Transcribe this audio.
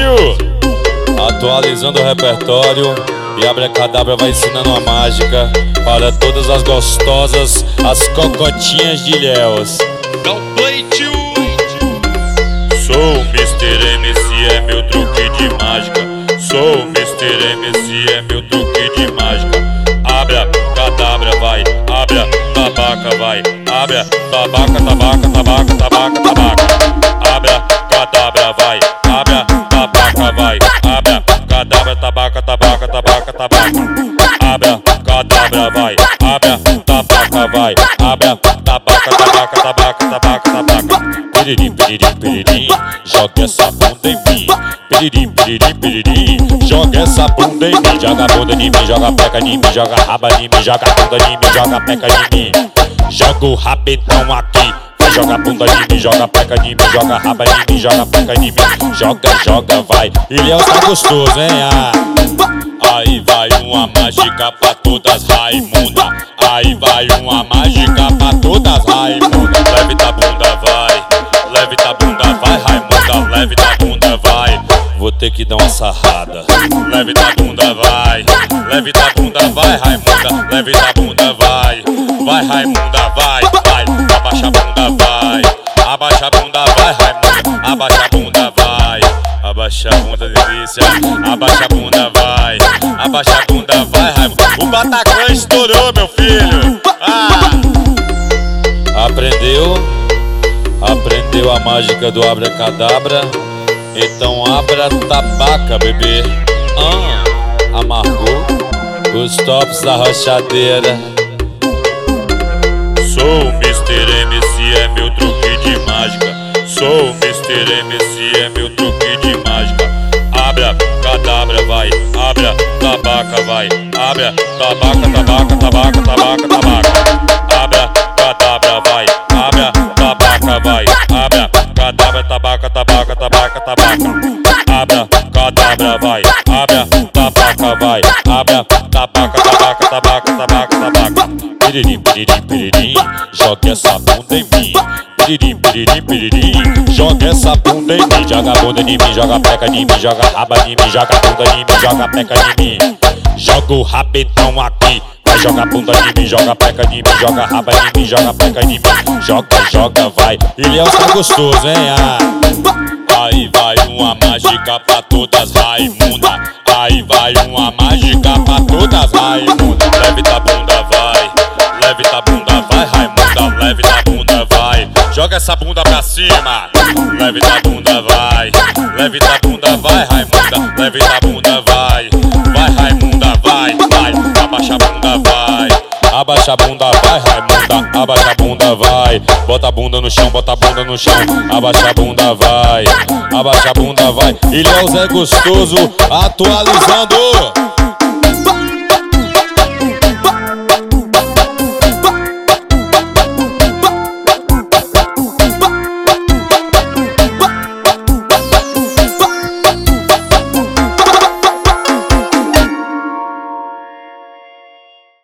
Pleitinho, atualizando o repertório, e Abracadabra vai ensinando uma mágica para todas as gostosas, as cocotinhas de Ilhéus. É o Pleitinho. Sou o Mr. MC, é meu truque de mágica. Sou o Mr. MC, é meu truque de mágica. Abracadabra vai, abra, tabaca vai, abra, tabaca, tabaca, tabaca, tabaca, tabaca. Abracadabra vai, abra, tabaca vai, abra, cadabra, tabaca, tabaca, tabaca, tabaca. Abracadabra vai, abra, tabaca vai, abra, tabaca, tabaca, tabaca, tabaca, tabaca. Piririm, piririm, piririm, joga essa bunda em mim. Piririm, piririm, piririm, joga essa bunda em mim. Joga a bunda em mim, joga a peca em mim, joga a raba em mim, joga a bunda em mim, joga a peca em mim. Joga o rabetão aqui, vai joga a bunda em mim, joga a peca em mim, joga a raba em mim, joga a peca em mim. Joga, joga, vai, Ilhéus tá gostoso, hein? Aí vai uma mágica pra todas Raimunda. Aí vai uma mágica pra todas Raimunda. Leve da bunda, vai, leve da bunda, vai, Raimunda, leve da bunda, vai. Vou ter que dar uma sarrada. Leve da bunda, vai, leve da bunda, vai, Raimunda, leve da bunda, vai. Vai, Raimunda, vai, vai, abaixa a bunda, vai. Abaixa a bunda, vai, Raimunda, abaixa a bunda, vai. Abaixa a bunda, delícia, abaixa a bunda, vai. Abaixa a bunda, vai, Raimunda. O Bataclan estourou, meu filho. Aprendeu a mágica do Abracadabra? Então abra a tabaca, bebê. Amargou os tops da rochadeira. Sou o Mr. MC, é meu truque de mágica. Sou o Mr. MC, é meu truque de mágica. Abra, cadabra, vai, abra, tabaca, vai, abra, tabaca, tabaca, tabaca, tabaca, tabaca. Abra, cadabra, vai, abra, tabaca, vai, abra, cadabra, tabaca, tabaca, tabaca, tabaca. Abra, cadabra, vai, abra, tabaca, vai, abra, tabaca, tabaca, tabaca, tabaca, tabaca. Piririm, piririm, piririm, joga essa bunda em mim. Piririm, piririm, piririm, joga essa bunda em mim. Joga a bunda em mim, joga a peca em mim, joga a raba em mim, joga a bunda em mim, joga a peca em mim. Joga o rabetão aqui, vai joga a bunda em mim, joga a peca em mim, joga a raba em mim, joga a peca em mim. Joga, joga, vai, Ilhéus tá gostoso, hein? Aí vai uma mágica pra todas Raimunda. Aí vai uma mágica pra todas Raimunda. Leve da bunda, vai, leve da bunda, vai, Raimunda, leve da bunda, vai. Joga essa bunda pra cima. Leve da bunda, vai, leve da bunda, vai, Raimunda, leve da bunda, vai. Vai, Raimunda, vai, vai, abaixa a bunda, vai. Abaixa a bunda, vai, Raimunda, abaixa a bunda, vai. Bota a bunda no chão, bota a bunda no chão. Abaixa a bunda, vai, abaixa a bunda, vai. Ilhéus é gostoso, atualizando.